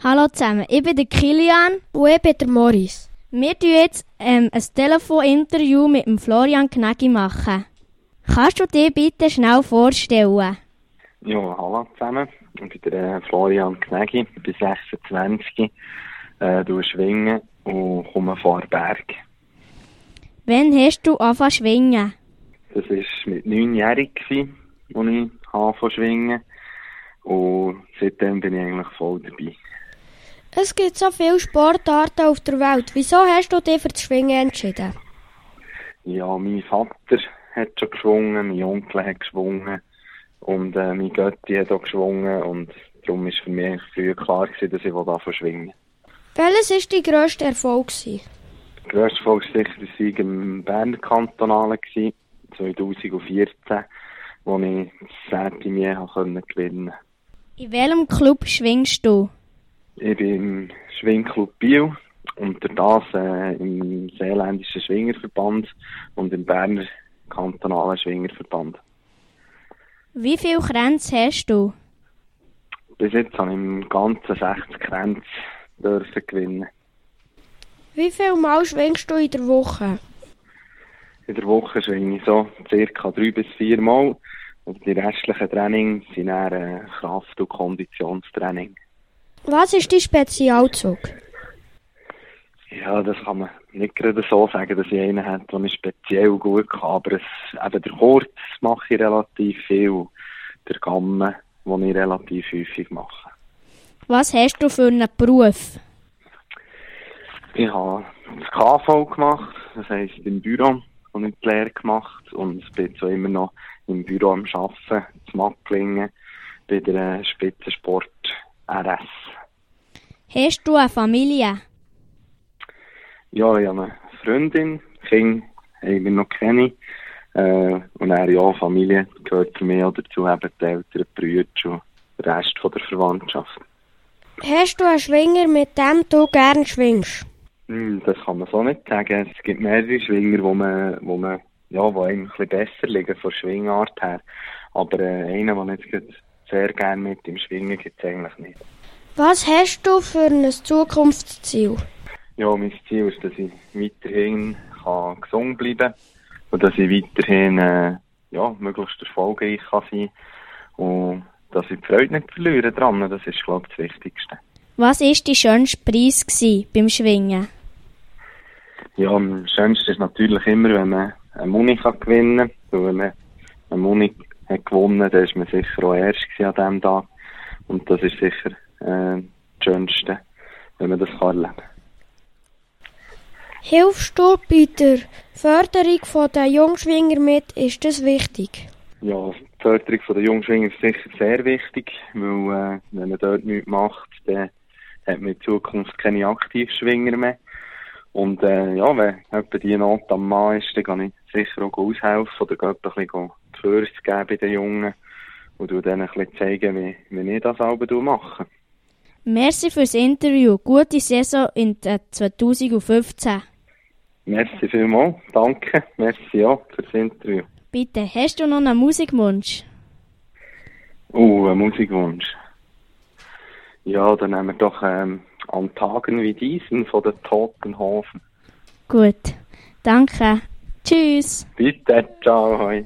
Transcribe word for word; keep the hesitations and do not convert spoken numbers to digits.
Hallo zusammen, ich bin der Kilian. Und ich bin der Morris. Wir tun jetzt ähm, ein Telefoninterview mit dem Florian Gnägi machen. Kannst du dir bitte schnell vorstellen? Ja, hallo zusammen. Ich bin der Florian Gnägi, bin sechsundzwanzig, äh, du schwingen und komme von Berg. Wann hast du angefangen zu schwingen? Das war mit neunjährig, als ich angefangen zu schwingen. Und seitdem bin ich eigentlich voll dabei. Es gibt so viele Sportarten auf der Welt. Wieso hast du dich für das Schwingen entschieden? Ja, mein Vater hat schon geschwungen, mein Onkel hat geschwungen und äh, mein Götti hat auch geschwungen. Und darum war für mich früher klar gewesen, dass ich anfangen zu schwingen. Welches war dein grösster Erfolg? Der grösste Erfolg war sicher der Sieg im Berner Kantonalen zwanzig vierzehn, wo ich das zehnte Mehr gewinnen konnte. In welchem Club schwingst du? Ich bin im Schwingclub Biel und durch das äh, im Seeländischen Schwingerverband und im Berner Kantonalen Schwingerverband. Wie viele Kränze hast du? Bis jetzt habe ich im Ganzen sechzig Kränze dürfen gewinnen. Wie viel Mal schwingst du in der Woche? In der Woche schwinge ich so circa drei bis vier Mal. Und die restlichen Trainings sind eher äh, Kraft- und Konditionstraining. Was ist dein Spezialzug? Ja, das kann man nicht gerade so sagen, dass ich einen habe, den ich speziell gut kann. Aber es, eben der Kurz mache ich relativ viel. Der Gamme, den ich relativ häufig mache. Was hast du für einen Beruf? Ich habe das K V gemacht, das heisst im Büro, habe ich die Lehre gemacht. Und ich bin so immer noch im Büro am Arbeiten, zu Macklingen, bei der Spitzensport R S. Hast du eine Familie? Ja, ich habe eine Freundin, Kinder haben wir noch keine. Äh, und dann, ja, Familie gehört zu mir auch dazu, eben die Eltern, die Brüder und der Rest von der Verwandtschaft. Hast du einen Schwinger, mit dem du gerne schwingst? Hm, das kann man so nicht sagen. Es gibt mehrere Schwinger, wo man, wo man, ja, wo einem ein bisschen besser liegen von der Schwingart her. Aber äh, einen, den ich jetzt sehr gerne mit dem Schwingen gibt es eigentlich nicht. Was hast du für ein Zukunftsziel? Ja, mein Ziel ist, dass ich weiterhin kann gesund bleiben kann und dass ich weiterhin äh, ja, möglichst erfolgreich kann sein und dass ich die Freude nicht verliere dran. Das ist, glaube ich, das Wichtigste. Was war dein schönster Preis beim Schwingen? Ja, am schönsten ist natürlich immer, wenn man eine Muni kann gewinnen kann. Wenn man eine Muni hat gewonnen hat, dann war man sicher auch erst an diesem Tag. Und das ist sicher äh, das Schönste, wenn man das kann erleben kann. Hilfst du bei der Förderung der Jungschwinger mit? Ist das wichtig? Ja, die Förderung der Jungschwinger ist sicher sehr wichtig, weil äh, wenn man dort nichts macht, dann hat man in Zukunft keine Aktivschwinger mehr. Und äh, ja, wenn jemand die Not am Mann ist, dann kann ich sicher auch aushelfen oder ein bisschen die Führung geben bei den Jungen und denen ein bisschen zeigen, wie, wie ich das selber mache. Merci fürs Interview. Gute Saison in zwanzig fünfzehn. Merci vielmals. Danke. Merci auch für das Interview. Bitte, hast du noch einen Musikwunsch? Oh, einen Musikwunsch. Ja, dann nehmen wir doch ähm, an Tagen wie diesen von den Totenhofen. Gut, danke. Tschüss. Bitte, ciao. Hoi.